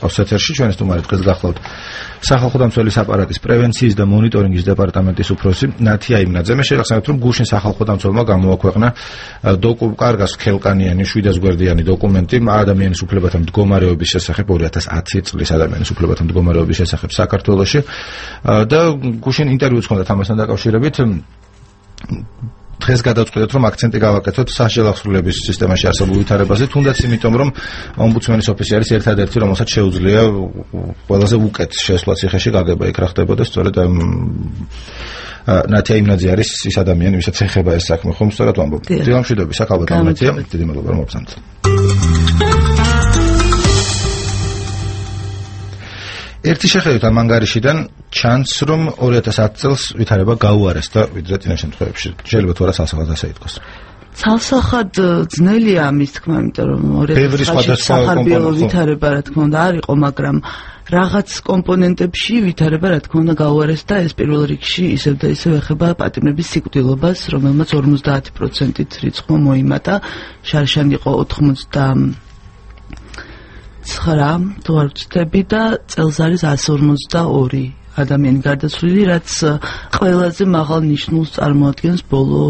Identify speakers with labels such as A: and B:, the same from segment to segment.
A: ყავს ეთერში ჩვენი სტუმარი დღეს გახლავთ სახალხო დამცველის აპარატის პრევენციის და მონიტორინგის დეპარტამენტის უფროსი ნათია იმნაძე. მე შეგახსენებთ, რომ გუშინ სახალხო დამცველმა გამოაქვეყნა კარგას ხელკანიანი 700 გვერდიანი დოკუმენტი ადამიანის უფლებათა მდგომარეობის შესახებ 2010 წლის ადამიანის უფლებათა მდგომარეობის შესახებ საქართველოში და გუშინ ინტერვიუც ჰქონდათ ამასთან დაკავშირებით. დღეს გადავწყვიტეთ, რომ აქცენტი გავაკეთოთ სასჯელ აღსრულების სისტემაში არსებულ ვითარებაზე, თუნდაც იმიტომ, რომ ომბუდსმენის ოფისი არის ერთადერთი, რომელსაც შეუძლია ყველაზე უკეთ შესვლა ციხეში გაგება იქ რა ხდებოდა, სწორედ ნათია იმნაძე არის ის ადამიანი, ვისაც ეხება ეს საქმე, ხომ სწორად ვამბობ. დილამშვიდობი, საქალბატონო ნათია, დიდი მადლობა რომ მოგწამთ. ერთი შეხედვით ამ ანგარიშიდან ჩანს, რომ 2010 წელს ვითარება გაუარესდა ვიდრე წინა შემთხვევებში. შეიძლება თუ არა ცალსახად ასე ითქვას.
B: ცალსახად ძნელია ამის თქმა, იმიტომ რომ 2010 სახარბიელო ვითარება რა თქმა უნდა არ იყო, მაგრამ რაღაც კომპონენტებში ვითარება რა თქმა უნდა გაუარესდა. ეს პირველ რიგში ისევ და ისევ ეხება პატიმრების სიკვდილობას, რომელმაც 50%-ით რიცხვმა მოიმატა. შარშან იყო 89 თუ არ ვცდები და წელს არის 152 ადამიანი გარდაცვლილი, რაც ყველაზე მაღალ ნიშნულს წარმოადგენს ბოლო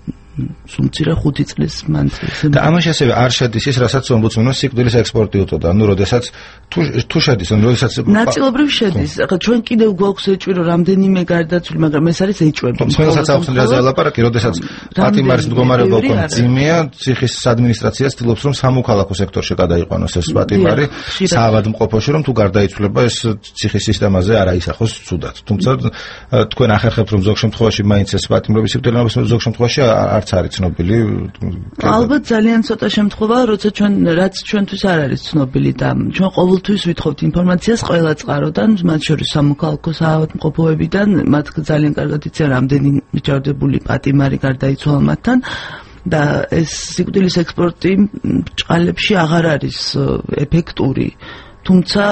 B: სუმცირე 5 წლის მანძილზე.
A: და ამაში ასევე არ შედის ის, რასაც ომბუდსმენმა სიკვდილის ექსპორტი უწოდა. ანუ როდესაც თუ შედის, ანუ როდესაც
B: ნაწილობრივ შედის. ახლა ჩვენ კიდევ გვაქვს ეჭვი, რომ რამდენიმე გარდაცვლილი, მაგრამ ეს არის ეჭვები.
A: მსმენელსაც აქვს რაზე ელაპარაკი, როდესაც პატიმარის მდგომარეობა უკვე მძიმეა, ციხის ადმინისტრაცია ცდილობს, რომ სამოქალაქო სექტორში გადაიყვანოს ეს პატიმარი, საავადმყოფოში, რომ თუ გარდაიცვლება ეს ციხის სისტემაზე არ აისახოს ცუდად. თუმცა თქვენ ახერხებთ, რომ ზოგ შემთხვევაში მაინც ეს პატიმრების სიკვდილი, ზოგ შემთხვევაში არც არის ცნობილი.
B: ალბათ ძალიან ცოტა შემთხვევაა, როცა რაც ჩვენთვის არ არის ცნობილი და ჩვენ ყოველთვის ვითხოვთ ინფორმაციას ყველა წყაროდან, მათ შორის სამოქალაქო საავადმყოფოებიდან, მათ ძალიან კარგად იციან რამდენი მიჭარბებული პატიმარი გარდაიცვალა მათთან და ეს სიკვდილის ექსპორტი ბრჭყალებში აღარ არის ეფექტური. თუმცა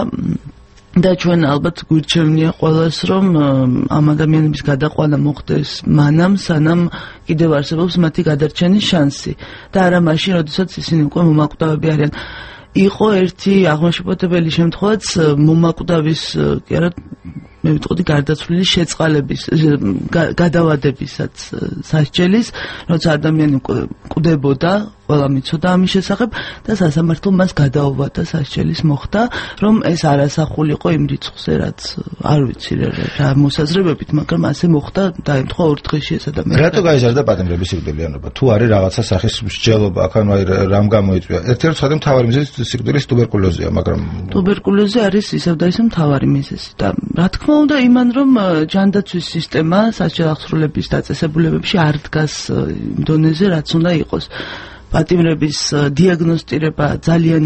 B: და ჩვენ ალბათ გვირჩევნია ყველას, რომ ამ ადამიანების გადაყვანა მოხდეს მანამ, სანამ კიდევ არსებობს მათი გადარჩენის შანსი და არა მაშინ, როდესაც ისინი უკვე მომაკვდავები არიან. იყო ერთი აღმაშფოთებელი შემთხვევაც მომაკვდავის, კი არა, მე ვიტყოდი გარდაცვლილის შეწყალების, გადავადებისაც სასჯელის, როცა ადამიანი კვდებოდა, ყველა მიცოდა ამის შესახებ და სასამართლო მას გადაუვადა, სასჯელის მოხდა, რომ ეს არასახულიყო იმ რიცხვზე, რაც არ ვიცი რა მოსაზრებებით, მაგრამ ასე მოხდა, დაემთხვა 2 დღეში ეს ადამიანი.
A: რატო გაიზარდა პატიმრების სიკვდილიანობა? თუ არის რაღაცა სახის მსჯელობა, აქ ანუ რამ გამოიწვია? ერთ-ერთი საერთოდ მთავარი მიზეზი სიკვდილის ტუბერკულოზია, მაგრამ
B: ტუბერკულოზი არის ისევ და ისევ მთავარი მიზეზი და რა თქმა უნდა იმან, რომ ჯანდაცვის სისტემა სასჯელ აღსრულების დაწესებულებებში არ დგას იმ დონეზე, რაც უნდა იყოს. პატიმრების დიაგნოსტირება ძალიან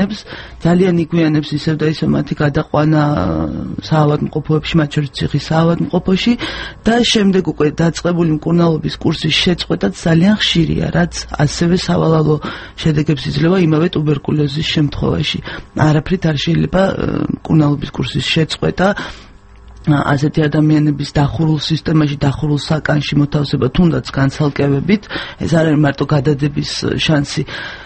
B: იგვიანებს ისევ და ისევ მათი გადაყვანა საავადმყოფოებში, მათ შორის ციხის საავადმყოფოში და შემდეგ უკვე დაწყებული მკურნალობის კურსის შეწყვეტაც ძალიან ხშირია, რაც ასევე სავალალო შედეგებს იძლევა იმავე ტუბერკულოზის შემთხვევაში. არაფრით არ შეიძლება მკურნალობის კურსის შეწყვეტა ასეთი ადამიანების დახურულ სისტემაში, დახურულ საკანში მოთავსება, თუნდაც განცალკევებით, ეს არ არის მარტო გადადების შანსი,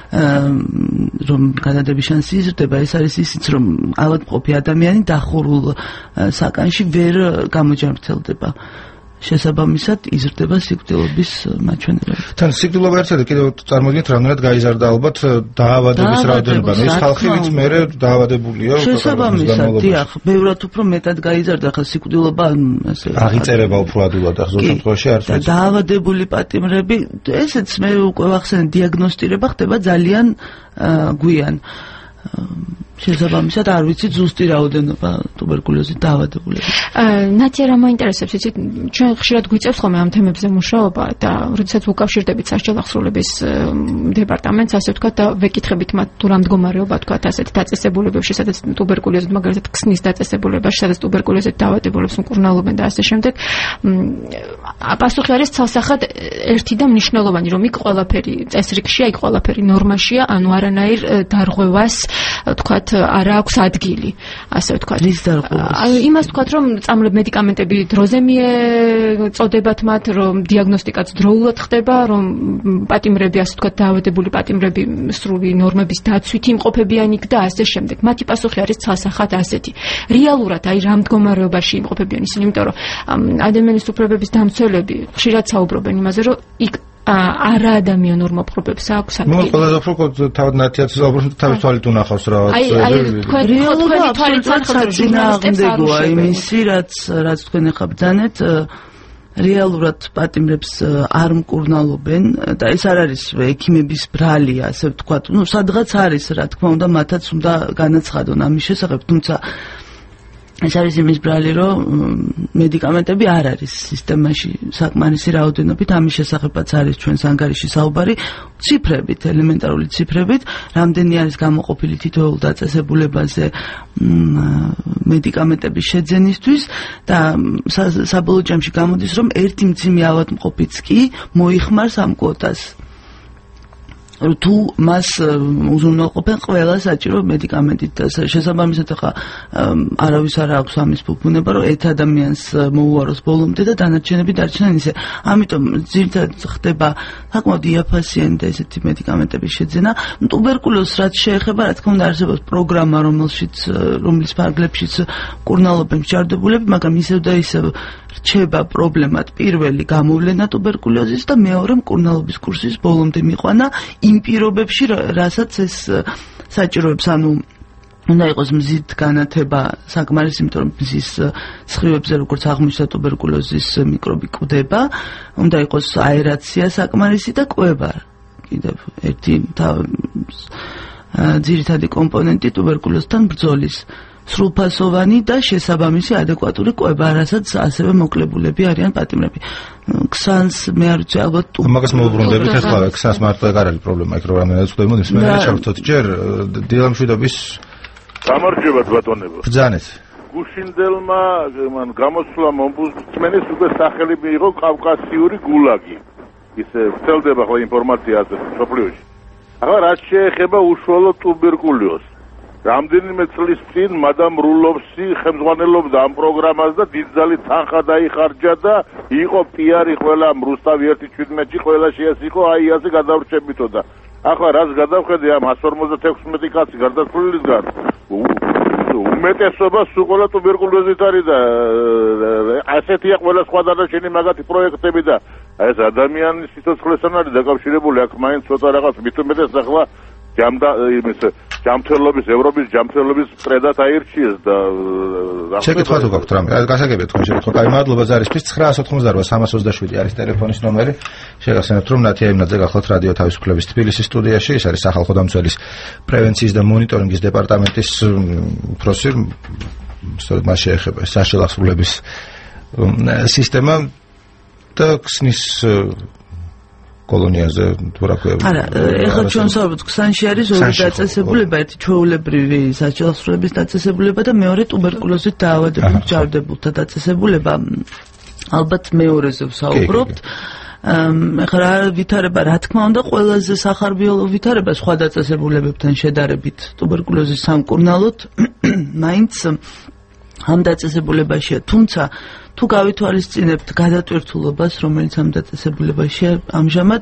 B: რომ გადადების შანსი იზრდება, ეს არის ისიც, რომ ავადმყოფი ადამიანი დახურულ საკანში ვერ გამოჯანმრთელდება. შესაბამისად იზრდება სიკვდილობის მაჩვენებლები.
A: თან სიკვდილობა ერთადერთი კიდევ წარმოგიდგენთ რამდენად გაიზარდა ალბათ დაავადების რაოდენობა. ის ხალხი ვინც მერე დაავადებულია
B: შესაბამისად, დიახ, ბევრად უფრო მეტად გაიზარდა ხა სიკვდილობა, ასე
A: აღიწერება უფრო ადვილად ახლა ზოგ შემთხვევაში არ ვიცი.
B: დაავადებული პატიმრები, ესეც მე უკვე ვახსენე, დიაგნოსტირება ხდება ძალიან გვიან. შესაბამისად არ ვიცი ზუსტი რაოდენობა ტუბერკულოზით დაავადებულები.
C: ნათია, რა მაინტერესებს, იცით, ჩვენ ხშირად გვიწევს ხოლმე ამ თემებზე მუშაობა და როდესაც ვუკავშირდებით სასჯელ აღსრულების დეპარტამენტს, ასე ვთქვათ, და ვეკითხებით მათ თუ რა მდგომარეობა თქვათ ასეთ დაწესებულებებში, სადაც ტუბერკულოზით მაგალითად ქსნის დაწესებულებაში, სადაც ტუბერკულოზით დაავადებულებს მკურნალობენ და ასე შემდეგ. პასუხი არის ცალსახად ერთი და მნიშვნელოვანი, რომ იქ ყველაფერი წესრიგშია, იქ ყველაფერი ნორმაშია, ანუ არანაირ დარღვევას თქვათ ვთქვათ, არა აქვს ადგილი, ასე ვთქვათ.
B: რის დარღვევას?
C: იმას ვთქვათ, რომ წამლებ მედიკამენტები დროზე მიეწოდებათ მათ, რომ დიაგნოსტიკაც დროულად ხდება, რომ პატიმრები, ასე ვთქვათ, დაავადებული პატიმრები სრული ნორმების დაცვით იმყოფებიან იქ და ასე შემდეგ. მათი პასუხი არის ცალსახად ასეთი. რეალურად აი რა მდგომარეობაში იმყოფებიან ისინი, იმიტომ რომ ადამიანის უფლებების დამცველები ხშირად საუბრობენ იმაზე, რომ იქ არა ადამიანურ მოპყრობებს აქვს ადგილი.
A: ნუ ყველაზე უფრო თავად ნათიაც საუბრობს თავის თვალით უნახავს რა.
C: აი
B: რეალობა თვალით წინააღმდეგოა იმისი, რაც თქვენ ახლა ბძანეთ, რეალურად პატიმრებს არ მკურნალობენ და ეს არ არის ექიმების ბრალი, ასე ვთქვათ. ნუ სადღაც არის, რა თქმა უნდა, მათაც უნდა განაცხადონ ამის შესახებ, თუმცა ეს არის იმის ბრალი, რომ მედიკამენტები არ არის სისტემაში საკმარისი რაოდენობით, ამის შესახებაც არის ჩვენს ანგარიში საუბარი, ციფრებით, ელემენტარული ციფრებით, რამდენი არის გამოყოფილი თითოეულ დაწესებულებაზე მედიკამენტების შეძენისთვის და საბოლოო ჯამში გამოდის, რომ ერთი მძიმე ავადმყოფიც კი მოიხმარს ამ კვოტას. თუ მას უზრუნველყოფენ ყველა საჭირო მედიკამენტით და შესაბამისად ახლა არავის არ აქვს ამის ფუფუნება, რომ ერთ ადამიანს მოუაროს ბოლომდე და დანარჩენები დარჩნენ ისე. ამიტომ ძირითადად ხდება საკმაოდ იაფასიანი და ესეთი მედიკამენტების შეძენა. ტუბერკულოზს რაც შეეხება, რა თქმა უნდა არსებობს პროგრამა, რომლის ფარგლებშიც მკურნალობენ მჯარდებულები, მაგრამ ისევ და ისევ რჩება პრობლემად პირველი გამოვლენა ტუბერკულოზის და მეორე მკურნალობის კურსის ბოლომდე მიყვანა იმ პირობებში, რასაც ეს საჭიროებს, ანუ უნდა იყოს მზით განათება საკმარისი, იმიტომ რომ მზის სხივებზე როგორც აღმოჩნდა ტუბერკულოზის მიკრობი კვდება, უნდა იყოს აერაცია საკმარისი და კვება. კიდევ ერთი ძირითადი კომპონენტი ტუბერკულოზთან ბრძოლის. სრულფასოვანი და შესაბამისი ადეკვატური კვება, რასაც ასევე მოკლებულები არიან პატიმრები. ქსანს მე არ ვიცი, ალბათ
A: მაგას მოუბრუნდებით ახლა ქსანს მარტო ეგ არ არის პრობლემა, იქ რომ რამდენადაც ხდებოდეს, მე ჩავთოთ ჯერ დილამშვიდობის
D: გამარჯობა ბატონებო.
A: ბრძანეთ.
D: გუშინდელმა გამოსვლამ ომბუდსმენის უკვე სახელი მიიღო კავკასიური გულაგი. ისე ვრცელდება ხოლმე ინფორმაცია სოფლიოში. ახლა რაც შეეხება უშუალოდ ტუბერკულოზს, რამდენიმე წლის წინ მადამ რულოვსი ხელმძღვანელობდა ამ პროგრამას და დიდძალი თანხა დაიხარჯა და იყო პიარი ყველა რუსთავი 1.17-ში ყველა შეასიყო აი ასე გადავრჩებითო და ახლა რაც გადავხედე ამ 156 კაცი გარდაცვლილისგან უმეტესობა სულ ყველა ტუბერკულოზით არის და ასეთია ყველა სხვა დანარჩენი მაგათი პროექტები და ეს ადამიანის სიცოცხლესთან არის დაკავშირებული აქ მაინც ცოტა რაღაც მით უმეტეს ახლა ჯამთველობის ევროპის ჯამთველობის პრედათ აირჩიეს და
A: შეკითხვა თუ გაქვთ რამე გასაგებია თქვენ შეკითხვა. კაი მადლობა ზარისთვის 988 არის ტელეფონის ნომერი. შეგახსენებთ რომ ნათია იმნაძე გახლავთ რადიო თავისუფლების თბილისის სტუდიაში. ეს არის სახალხო დამცველის პრევენციის და მონიტორინგის დეპარტამენტის უფროსი. სწორედ მას შეეხება საშელახსრულების სისტემა და ქსნის კოლონიაზე თუ რა ქვია.
B: არა, ეხლა ჩვენ საუბრობთ, ქსანში არის ორი დაწესებულება, ერთი ჩვეულებრივი საშელახსრულების დაწესებულება და მეორე ტუბერკულოზით დაავადებულ მჯარდებულთა დაწესებულება. ალბათ მეორეზე ვსაუბრობთ. ეხლა რა ვითარება, რა თქმა უნდა, ყველაზე სახარბიელო ვითარება სხვა დაწესებულებებთან შედარებით ტუბერკულოზის სამკურნალოდ მაინც ამ დაწესებულებაშია, თუმცა თუ გავითვალისწინებთ გადატვირთულობას, რომელიც ამ დაწესებულებაშია ამჟამად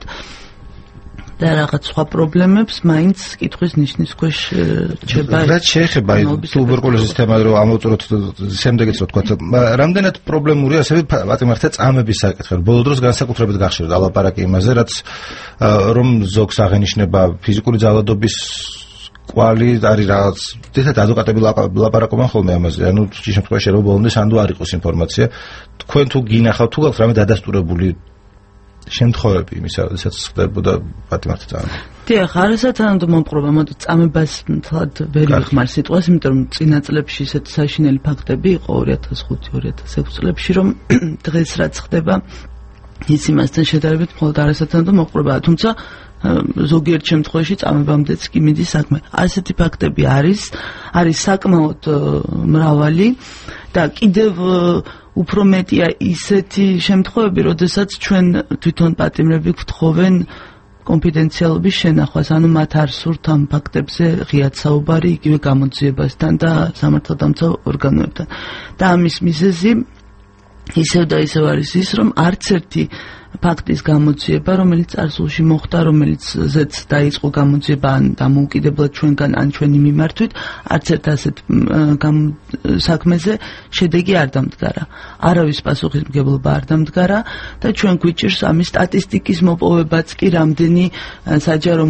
B: და რაღაც სხვა პრობლემებს, მაინც კითხვის ნიშნის ქვეშ რჩება.
A: რაც შეეხება ტუბერკულოზის თემა, რომ ამოვწუროთ შემდეგიც რა თქვა, რამდენად პრობლემური ასევე პატიმრთა წამების საკითხი. ბოლო დროს განსაკუთრებით გახშირდა ლაპარაკი იმაზე, რაც რომ ზოგს აღენიშნება ფიზიკური ძალადობის კვალი არის რაღაც ძირითადად ადვოკატები ლაპარაკობენ ხოლმე ამაზე. ანუ ის შემთხვევაში რომ ბოლომდე სანდო არ იყოს ინფორმაცია. თქვენ თუ გინახავთ თუ გაქვთ რამე დადასტურებული შემთხვევები იმისა, როდესაც ხდებოდა პატიმრთა წამება.
B: დიახ, არასათანადო მომპყრობა, მოდი წამებას მთლად ვერ ვიხმარ სიტყვას, იმიტომ რომ წინა წლებში ისეთი საშინელი ფაქტები იყო 2005-2006 წლებში, რომ დღეს რაც ხდება ის იმასთან შედარებით მხოლოდ არასათანადო მომპყრობაა, თუმცა ზოგიერთ შემთხვევაში წამებამდეც კი მიდის საქმე. ასეთი ფაქტები არის საკმაოდ მრავალი და კიდევ უფრო მეტია ისეთი შემთხვევები, როდესაც ჩვენ თვითონ პატიმრები გვთხოვენ კონფიდენციალობის შენახვას, ანუ მათ არ სურთ ამ ფაქტებზე ღიად საუბარი იგივე გამოძიებასთან და სამართალდამცავ ორგანოებთან. და ამის მიზეზი ისევ და ისევ არის ის, რომ არც ერთი ფაქტის გამოძიება, რომელიც წარსულში მოხდა, რომელიცაც დაიწყო გამოძიება ან დამოუკიდებლად ჩვენგან ან ჩვენი მიმართვით, არც ერთ ასეთ საქმეზე შედეგი არ დამდგარა. არავის პასუხისმგებლობა არ დამდგარა და ჩვენ გვიჭირს ამის სტატისტიკის მოპოვებაც კი რამდენი საჯარო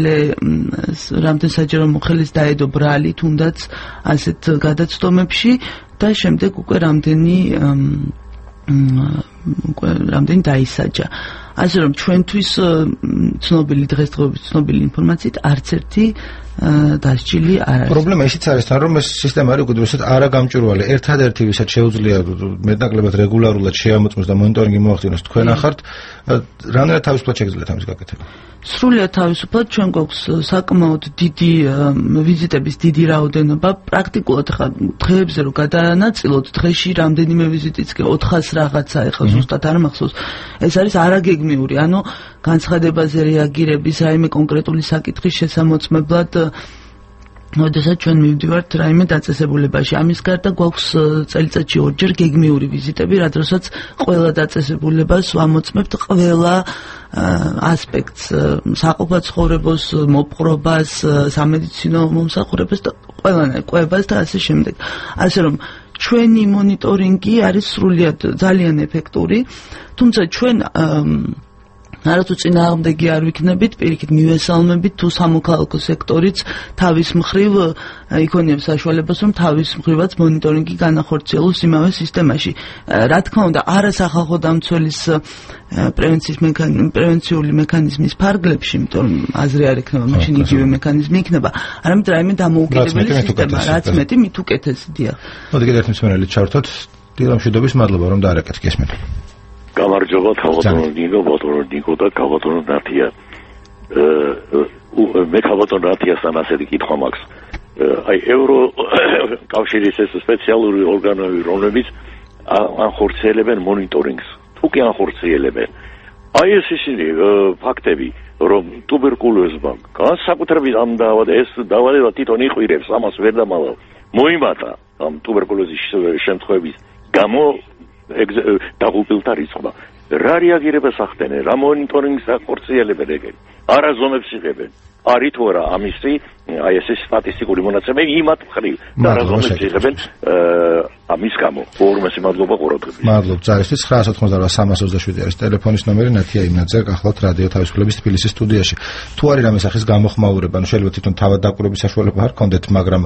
B: მოხელეს დაედო ბრალი თუნდაც ასეთ გადაცდომებში და შემდეგ უკვე რამდენი დაისაჯა. ასე რომ ჩვენთვის დღესდღეობის ცნობილი ინფორმაციით არც ერთი დასჯილი არ არის.
A: პრობლემა ისიც არის თან რომ ეს სისტემა არის უკიდურესად არაგამჭვირვალე. ერთადერთი ვისაც შეუძლია მეტნაკლებად რეგულარულად შეამოწმოს და მონიტორინგი მოახდინოს თქვენ ახართ, რამდენად თავისუფლად შეგიძლიათ ამის გაკეთება?
B: სრულიად თავისუფლად ჩვენ გვაქვს საკმაოდ დიდი ვიზიტების დიდი რაოდენობა. პრაქტიკულად ხა დღეებზე რომ გადაანაწილოთ, დღეში რამდენიმე ვიზიტიც კი 400 რაღაცა, ეხლა ზუსტად არ მახსოვს. ეს არის არაგეგმიური, ანუ განცხადებაზე რეაგირების რაიმე კონკრეტული საკითხის შესამოწმებლად როდესაც ჩვენ მივდივართ რაიმე დაწესებულებაში. ამის გარდა გვაქვს წელიწადში ორჯერ გეგმიური ვიზიტები, რადგანაც ყველა დაწესებულებას ვამოწმებთ ყველა ასპექტს, საყოფაცხოვრებოს, მოპყრობას, სამედიცინო მომსახურებას და ყველანაირ კვებას და ასე შემდეგ. ასე რომ ჩვენი მონიტორინგი არის სრულიად ძალიან ეფექტური, თუმცა ჩვენ არათუ წინააღმდეგი არ ვიქნებით, პირიქით მივესალმებით თუ სამოქალაქო სექტორიც თავის მხრივ იქონიებს საშუალებას, რომ თავის მხრივაც მონიტორინგი განახორციელოს იმავე სისტემაში. რა თქმა უნდა, არასახალხო დამცველის პრევენციული მექანიზმის ფარგლებში, იმიტომ რომ აზრი არ იქნება, მაშინ იგივე მექანიზმი იქნება, არამედ რაიმე დამოუკიდებელი სისტემა, რაც მეტი მით უკეთესი. დიახ.
A: მოდი კიდევ ერთ მსმენელი ჩავთოთ. დილა მშვიდობის, მადლობა რომ დაარეკეთ გესმით.
E: გამარჯობა, ქალბატონო დინგო და ქალბატონო ნათია. მე ქალბატონო ნათიასთან ასეთი კითხვა მაქვს. აი ევრო კავშირის ეს სპეციალური ორგანოები, რომლებიც ანხორციელებენ მონიტორინგს, თუ კი ანხორციელებენ. აი ეს ისინი ფაქტები, რომ ტუბერკულოზმა განსაკუთრებით ამ დაავადება თვითონ იყვირებს, ამას ვერ დამალავ. მოიმატა ამ ტუბერკულოზის შემთხვევების გამო დაღუპილთა რიცხვმა. რა რეაგირებას ახდენენ, რა მონიტორინგს ახორციელებენ ეგრე. არაზომებს იღებენ. არის თუ არა ამისი აი ეს სტატისტიკური მონაცემები იმათ მხრივ და არაზომებს იღებენ ამის გამო. უორმესი მადლობა ყურადღებისთვის.
A: მადლობთ ძალისთვის. 988-327 არის ტელეფონის ნომერი. ნათია იმნაძე გახლავთ რადიო თავისუფლების თბილისის სტუდიაში. თუ არის რამე სახის გამოხმაურება, ანუ შეიძლება თვითონ თავად დაკვირვების საშუალება არ გქონდეთ, მაგრამ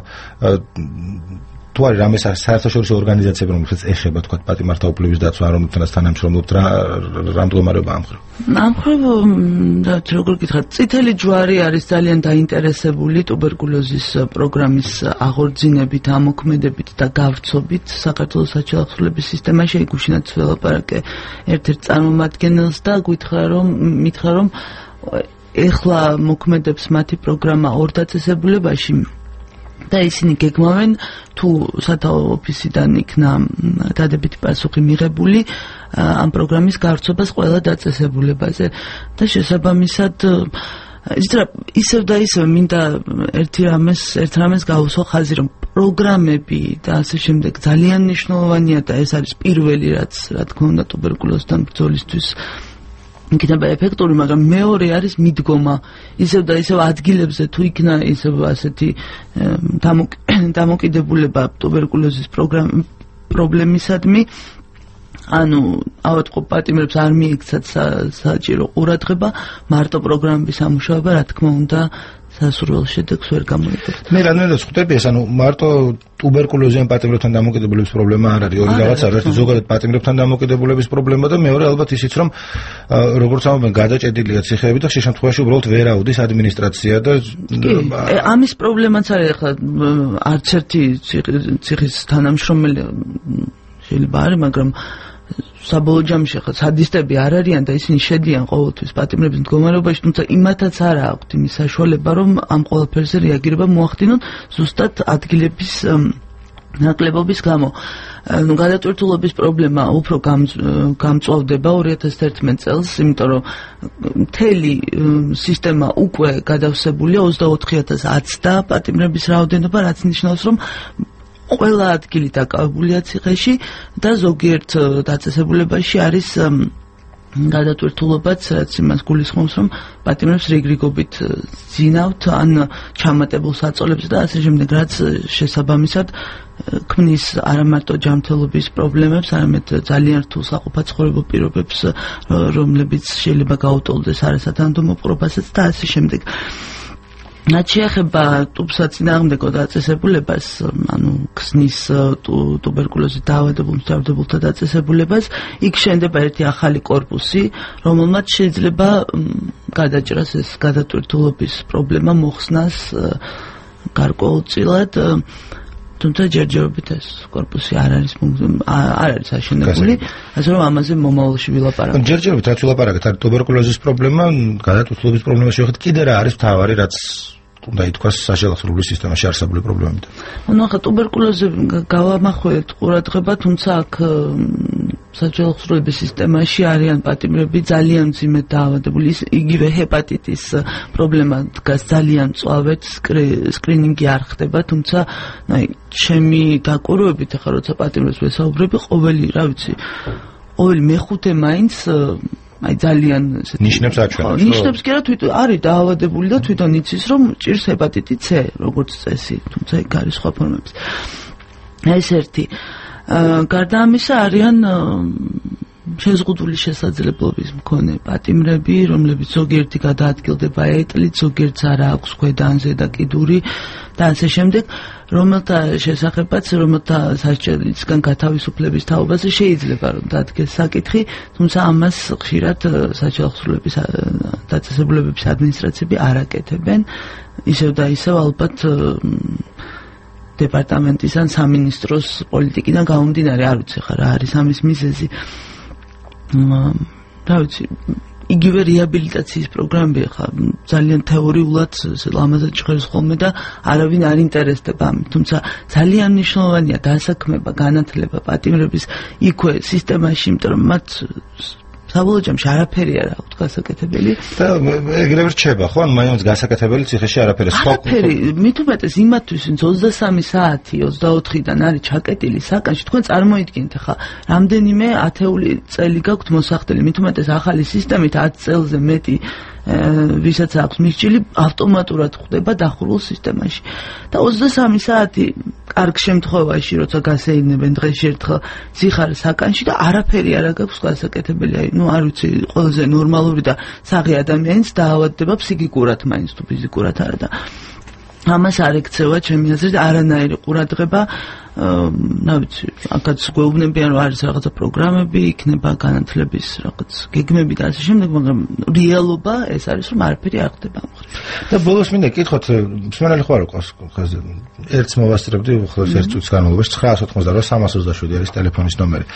A: თუ არის რამე საერთაშორისო ორგანიზაციები, რომელსაც ეხება თქვა პატიმართაუფლების დაცვა, რომელთანაც თანამშრომლობთ, რა მდგომარეობა ამ მხრივ?
B: ამ მხრივ როგორ გითხრათ, წითელი ჯვარი არის ძალიან დაინტერესებული ტუბერკულოზის პროგრამის აღორძინებით, ამოქმედებით და გავრცობით საქართველოს საჯარო სისტემაში. გუშინაც ველაპარაკე ერთ-ერთ წარმომადგენელს და მითხრა რომ ეხლა მოქმედებს მათი პროგრამა ორ დაწესებულებაში და ისინი გეგმავენ თუ სათავო ოფისიდან იქნა დადებითი პასუხი მიღებული ამ პროგრამის გავრცობას ყველა დაწესებულებაზე და შესაბამისად ისევ და ისევ მინდა ერთ რამეს გავუსვა ხაზი, რომ პროგრამები და ასე შემდეგ ძალიან მნიშვნელოვანია და ეს არის პირველი რაც რა თქმა უნდა ტუბერკულოზთან ბრძოლისთვის იქნება ეფექტური, მაგრამ მეორე არის მიდგომა. ისევ და ისევ ადგილებზე თუ იქნა ისევ ასეთი დამოკიდებულება ტუბერკულოზის პრობლემისადმი, ანუ ავადმყოფ პატიმრებს არ მიიქცათ საჭირო ყურადღება, მარტო პროგრამების ამუშავება, რა თქმა უნდა, სასურველ შედეგს ვერ გამოიწვევს.
A: მე რადგანაც ხვდები ეს, ანუ მარტო ტუბერკულოზიან პატიმრებთან დამოკიდებულების პრობლემა არ არის, ორი რაღაცა, ერთი ზოგადად პატიმრებთან დამოკიდებულების პრობლემა და მეორე ალბათ ისიც, რომ როგორც ამბობენ, გადაჭედილია ციხეები და ხშირ შემთხვევაში უბრალოდ ვერ აუდის ადმინისტრაცია და
B: ამის პრობლემაც არის, ახლა არც ერთი ციხის თანამშრომელი შეიძლება არის, მაგრამ საბოლოო ჯამში ხა სადისტები არ არიან და ისინი შედიან ყოველთვის პატიმრების მდგომარეობაში, თუმცა იმათაც არ აქვთ იმის საშუალება, რომ ამ ყველაფერზე რეაგირება მოახდინონ ზუსტად ადგილების ნაკლებობის გამო. გადატვირთულობის პრობლემა უფრო გამწვავდება 2011 წელს, იმიტომ რომ მთელი სისტემა უკვე გადავსებულია 24,000 და პატიმრების რაოდენობა, რაც ნიშნავს, რომ ყველა ადგილი დაკავებულია ციხეში და ზოგიერთ დაწესებულებაში არის გადატვირთულობაც, რაც იმას გულისხმობს, რომ პატიმრებს რიგრიგობით ძინავთ ან ჩამატებულ საწოლებს და ასე შემდეგ, რაც შესაბამისად ქმნის არა მარტო ჯანმრთელობის პრობლემებს, არამედ ძალიან რთულ საყოფაცხოვრებო პირობებს, რომლებიც შეიძლება გაუტოლდეს არასათანადო მოპყრობასაც და ასე შემდეგ. რაც შეეხება ტუბსაწინააღმდეგო დაწესებულებას, ანუ ქსნის ტუბერკულოზით დაავადებულ მსჯავრდებულთა დაწესებულებას, იქ შენდება ერთი ახალი კორპუსი, რომელმაც შეიძლება გადაჭრას ეს გადატვირთულობის პრობლემა მოხსნას გარკვეულწილად, თუმცა ჯერჯერობით ეს კორპუსი არ არის აშენებული, ასე რომ ამაზე მომავალში ვილაპარაკოთ.
A: ჯერჯერობით რაც ვილაპარაკეთ, არის ტუბერკულოზის პრობლემა, გადატვირთულობის პრობლემა შეეხეთ კიდე რა არის მთავარი, რაც უნდა ითქვას საშუალო სისტემაში არსებული პრობლემები.
B: ანუ ახლა ტუბერკულოზი გავამახვილებთ ყურადღება, თუმცა აქ საშუალო სისტემაში არიან პატიმრები ძალიან მძიმედ დაავადებული, იგივე ჰეპატიტის პრობლემა დგას ძალიან მწვავედ, სკრინინგი არ ხდება, თუმცა ჩემი დაკვირვებით ახლა როცა პატიმრებს ვესაუბრები, ყოველი მეხუთე მაინც ძალიან
A: ნიშნებს აჩვენებს.
B: ნიშნებს კი რა თვითონ არის დაავადებული და თვითონ იცის რომ ჭირს ჰეპატიტი C, როგორც წესი, თუმცა იქ არის სხვა ფორმებიც. ეს ერთი. გარდა ამისა არიან შეზღუდული შესაძლებლობის მქონე პატიმრები, რომლებიც ზოგიერთი გადაადგილდება ეტლით, ზოგიერთს არა აქვს ქვედა ან ზედა კიდური და ასე შემდეგ, რომელთა შესახებაც, რომელთა სასჯელისგან გათავისუფლების თაობაზე შეიძლება რომ დადგეს საკითხი, თუმცა ამას ხშირად საშუალო დაწესებულებების ადმინისტრაციები არ აკეთებენ, ისევ და ისევ ალბათ დეპარტამენტის ან სამინისტროს პოლიტიკიდან გამომდინარე, არ ვიცი ხა რა არის ამის მიზეზი. რა ვიცი, იგივე რეაბილიტაციის პროგრამები ხა ძალიან თეორიულად ლამაზად ჟღერს ხოლმე და არავინ არ ინტერესდება ამით, თუმცა ძალიან მნიშვნელოვანია დასაქმება, განათლება პატიმრების იქვე სისტემაში, იმიტომ რომ მათ საბოლოო ჯამში არაფერი არ აქვს გასაკეთებელი
A: და ეგრევე რჩება, ხო? ან მაინც გასაკეთებელი ციხეში არაფერი.
B: არაფერი, მით უმეტეს იმათთვის, ვინც 23 საათი 24-დან არის ჩაკეტილი საკანში, თქვენ წარმოიდგინეთ ახლა, რამდენიმე ათეული წელი გაქვთ მოსახდელი, მით უმეტეს ახალი სისტემით 10 წელზე მეტი ვისაც აქვს მისჭილი, ავტომატურად ხდება დახურულ სისტემაში. და 23 საათი კარგ შემთხვევაში, როცა გასეირნებენ დღეში ერთხელ ზიხარ საკანში და არაფერი არ აქვს გასაკეთებელი. არ ვიცი, ყველაზე ნორმალური და საღი ადამიანის დაავადდება ფსიქიკურად, მაინც თუ ფიზიკურად არა და ამას არ ექცევა ჩემი აზრით არანაირი ყურადღება. რა ვიცი, აქაც გვეუბნებიან რომ არის რაღაცა პროგრამები, იქნება განათლების რაღაც გეგმები და ასე შემდეგ, მაგრამ რეალობა ეს არის რომ არაფერი არ ხდება ამ ხრივ.
A: და ბოლოს მინდა გითხოთ, მსმენელი ხო არ ყავს ხაზე? ერთს მოვასწრებდი, ხოლოს 1 წუთის განმავლობაში 988-327 არის ტელეფონის ნომერი.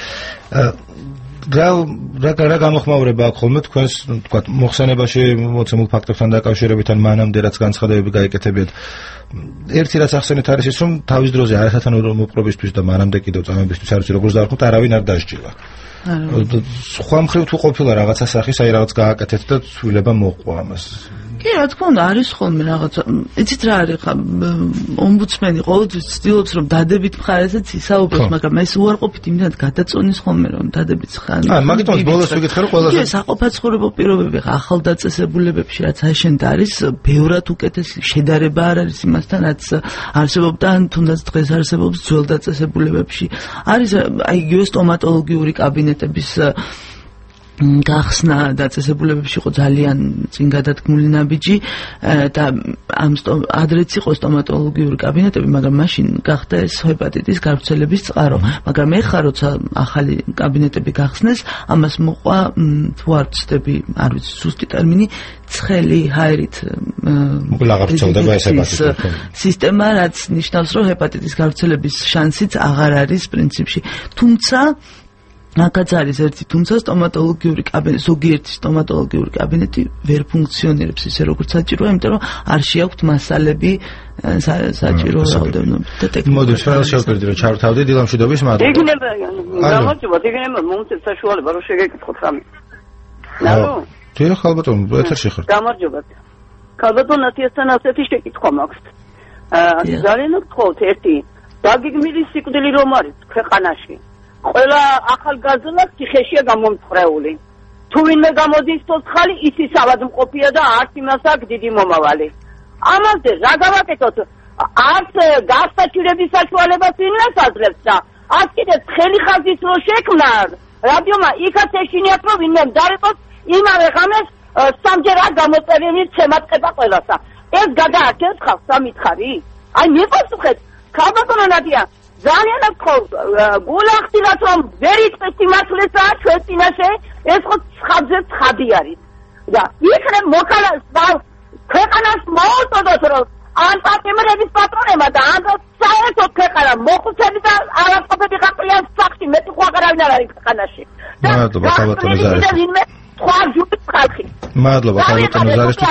A: რა გამოხმაურება აქვს ხოლმე თქვენს, თქვა, მოხსენებაში მოცემულ ფაქტებთან დაკავშირებით ან მანამდე რაც განცხადებები გაიკეთებიათ. ერთი რაც ახსენეთ არის ის, რომ თავის დროზე არასათანადო მოპყრობისთვის და მანამდე კიდევ წამებისთვის არის როგორც დაარქვათ, არავინ არ დასჯილა. სხვა მხრივ თუ ყოფილა რაღაცა სახის, აი რაღაც გააკეთეთ და ცვლილება მოყვა ამას. კი, რა თქმა უნდა, არის ხოლმე რაღაცა. იცით რა არის ხა, ომბუდსმენი ყოველთვის ცდილობს რომ დადებით მხარესაც ისაუბროს, მაგრამ ეს უარყოფით იმდენად გადაწონის ხოლმე რომ დადებით ხან. მაგიტომ ბოლოს ვიგითხე რომ ყველაზე საყოფაცხოვრებო პირობები ახალ დაწესებულებებში რაც აშენდა არის ბევრად უკეთესი შედარება არ არის იმასთან რაც არსებობდა ან თუნდაც დღეს არსებობს ძველ დაწესებულებებში. არის აი იგივე სტომატოლოგიური კაბინეტების გახსნა დაწესებულებებში იყო ძალიან წინ გადადგმული ნაბიჯი და ამ ადრეც იყო სტომატოლოგიური კაბინეტები, მაგრამ მაშინ გახდა ეს ჰეპატიტის გავრცელების წყარო. მაგრამ ეხლა როცა ახალი კაბინეტები გახსნეს, ამას მოყვა თუ არ ვცდები, არ ვიცი ზუსტი ტერმინი, ცხელი ჰაერით აღარჩევდება ეს ჰეპატიტი სისტემა, რაც ნიშნავს, რომ ჰეპატიტის გავრცელების შანსიც აღარ არის პრინციპში. თუმცა
B: აქაც არის ერთი, თუმცა სტომატოლოგიური კაბინეტი, ზოგიერთი სტომატოლოგიური კაბინეტი ვერ ფუნქციონირებს ისე როგორც საჭიროა, იმიტომ რომ არ შეაქვთ მასალები საჭირო რაოდენობით და ტექნიკურად.
A: მოდი, სულ შევკრიბდი რომ ჩავრთავდით დილამშვიდობის მადლობა.
F: იქნება, გამარჯობა, იქნება მომწევს საშუალება რომ შეგეკითხოთ რამე. ნარო?
A: დიახ, ხალბატონო, ეთერში ხართ.
F: გამარჯობა. ხალბატონო, ნათიასთან ასეთი შეკითხვა მაქვს. ძალიან გთხოვთ ერთი, დაგიგმილი სიკვდილი რომ არის ქვეყანაში. ყველა ახალგაზრდა ციხეშია გამომწრეული. თუ ვინმე გამოდის ცოცხალი, ისი ავადმყოფია და არც იმას აქვს დიდი მომავალი. ამაზე რა გავაკეთოთ? არც გასაჭირების საშუალებას ვინმეს აძლევს და არც კიდე ცხელი ხაზის რო შექმნა რადიომა იქაც ეშინიათ რომ ვინმე დაიყოს იმავე ღამეს სამჯერ არ გამოწერილი შემატყება ყველასა. ეს გადაარჩენს ხალხს სამითხარი? აი მიპასუხეთ, ხალბატონო ნადია, ძალიან გთხოვ, გულახდილად რომ ვერ იწყებს იმართლესა ჩვენ წინაშე, ეს ხო ცხადზე ცხადი არის. და იქნებ ქვეყანას მოუწოდოთ რომ ან პატიმრების პატრონებმა და ან საერთოდ ქვეყანა მოხუცები და არასწორები გაყრიან სახში, მეტი ხო აღარავინ არ არის ქვეყანაში.
A: მადლობა, ხალბატონო ზარიშტი. მადლობა, ხალბატონო ზარიშტი.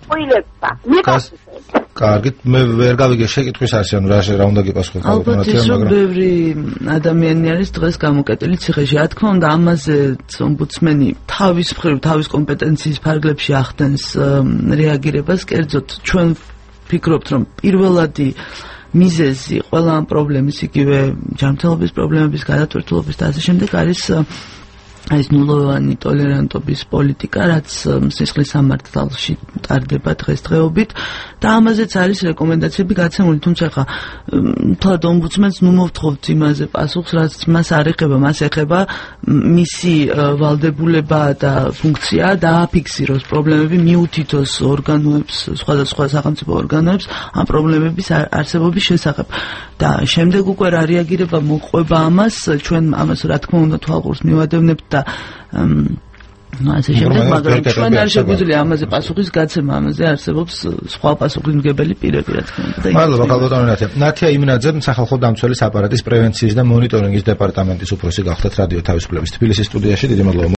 A: კარგით, მე ვერ გავიგე შეკითხვის არიან რა უნდა გიპასუხოთ
B: ალბათ ის რომ ბევრი ადამიანი არის დღეს გამოკეტილი ციხეში. რა თქმა უნდა, ამაზე ომბუდსმენი თავის მხრივ, თავის კომპეტენციის ფარგლებში ახდენს რეაგირებას. კერძოდ, ჩვენ ვფიქრობთ, რომ პირველადი მიზეზი ყველა ამ პრობლემის, იგივე ჯანმრთელობის პრობლემების, გადატვირთულობის და ასე შემდეგ არის ეს ნულოვანი ტოლერანტობის პოლიტიკა, რაც სისხლის სამართალში ტარდება დღესდღეობით და ამაზეც არის რეკომენდაციები გაცემული, თუმცა ხა თვალ ომბუდსმენს ნუ მოვთხოვთ იმაზე პასუხს, რაც მას არ ეხება, მას ეხება მისი ვალდებულება და ფუნქცია დააფიქსიროს პრობლემები, მიუთითოს ორგანოებს, სხვადასხვა სახელმწიფო ორგანოებს ამ პრობლემების არსებობის შესახებ. და შემდეგ უკვე რა რეაგირება მოყვება ამას, ჩვენ ამას რა თქმა უნდა თვალყურს მივადევნებთ და ასე შემდეგ, მაგრამ ჩვენ არ შეგვიძლია ამაზე პასუხის გაცემა, ამაზე არსებობს სხვა პასუხისმგებელი პირები, რა თქმა უნდა.
A: მადლობა, ხალბატონო ნათია. ნათია იმნაძე, სახალხო დამცველის აპარატის პრევენციის და მონიტორინგის დეპარტამენტის უფროსი გახდათ რადიო თავისუფლების თბილისის სტუდიაში. დიდი მადლობა.